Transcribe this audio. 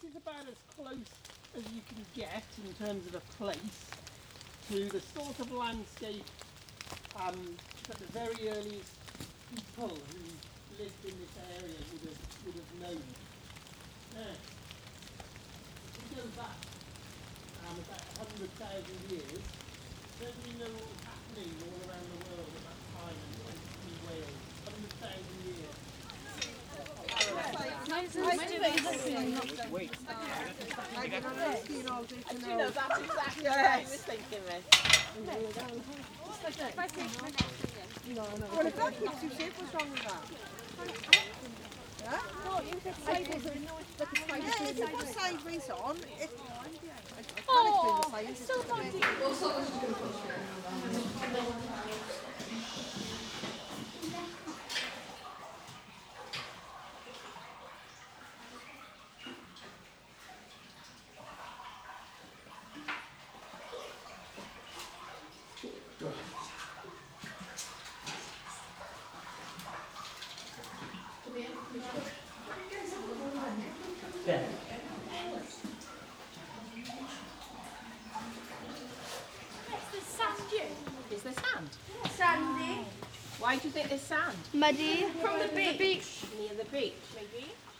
this is about as close as you can get in terms of a place to the sort of landscape that the very earliest people who lived in this area would have known. Now, if we go back about 100,000 years, don't we know what was happening all around the world at that time in Wales? 100,000 years. Wait. Do you know that's exactly what I was thinking then? Well, if that keeps you safe, what's wrong with that? Yeah? Yeah, if you put sideways on, it... I can't explain the science. So funny. Yeah. There's sand dune. Is there sand? Sandy. Why do you think there's sand? Muddy. From the beach. Near the beach. Maybe.